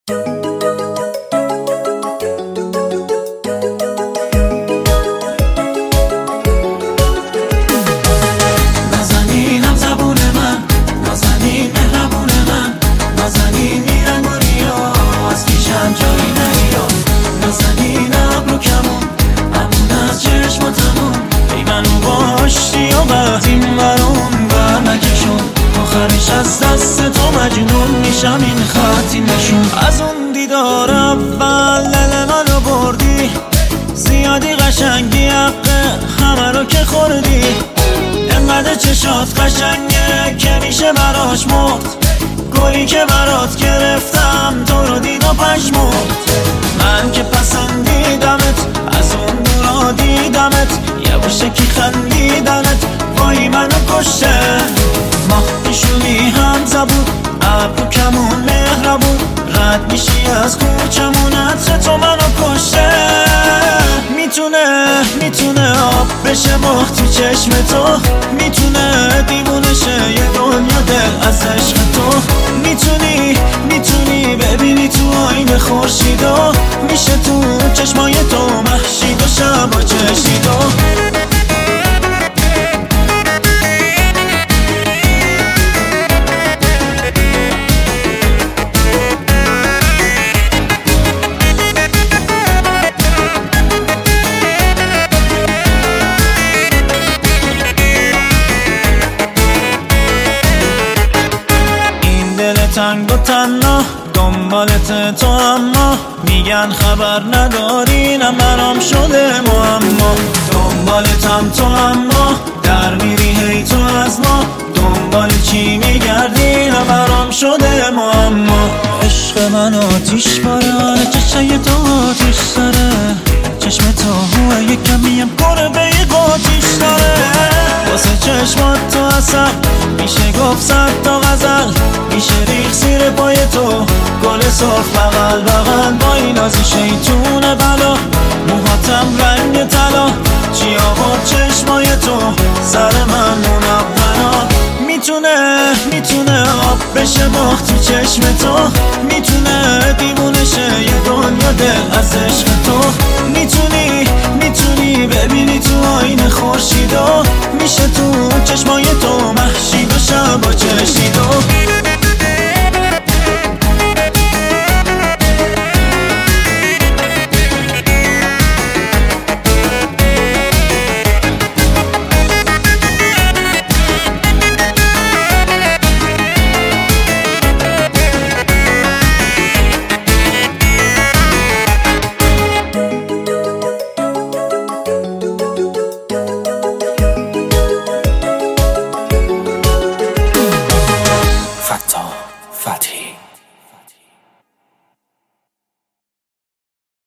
نازنینم زبون من، نازنین مهربون من، نازنین میرنگ و ریا از پیشم جایی نمیاد. نازنین ابرو کمون همون از چشماتمون، ای منو باشتی و بعد این برون بر نکشون. آخرش از دست تو مجنون میشم، این خطی نشون. از اون دیدار اول دل منو بردی، زیادی قشنگی حقه همه رو که خوردی. انقدر چشات قشنگه که میشه براش مرد، گلی که برات گرفتم تو رو دید و پشمرد. من که پسندیدمت از اون دورا دیدمت، یه بوشکی خندیدنت وای منو کشته. ماه پیشونی هم زبون، ابرو کمون مهربون، رد میشی از کوچمون عطر تو منو کشته. میتونه آب بشه ماه تو چشم تو، میتونه دیوونه شه یه دنیا دل از عشق تو. میتونی ببینی تو آینه خورشیدو، میشه تو چشمای تو مهشید و شبا چشیدو. تنگ و تنها دنبالت تو، اما میگن خبر نداری نه برام شده معما. دنبالتم تو اما در میری هی تو از ما، دنبال چی میگردی نه برام شده معما. عشق من آتیش باره، چشای تو آتیش داره، چشم تو هوه یک کمیم گربه قاتیش داره. واسه چشمات تو اصل میشه گفت صد تا غزل، میشه ریخ زیر پای تو گل سرخ بغل بغل. با این نازی شیطون بلا، موهاتم رنگ طلا، چی آورد چشمای تو سر من منونا. میتونه آب بشه ماه تو چشم تو، میتونه دیوونه شه یه دنیا دل از عشق تو. میتونی ببینی تو آینه خورشیدو، میشه تو چشمای تو مهشید و شبا چشیدو. Fathi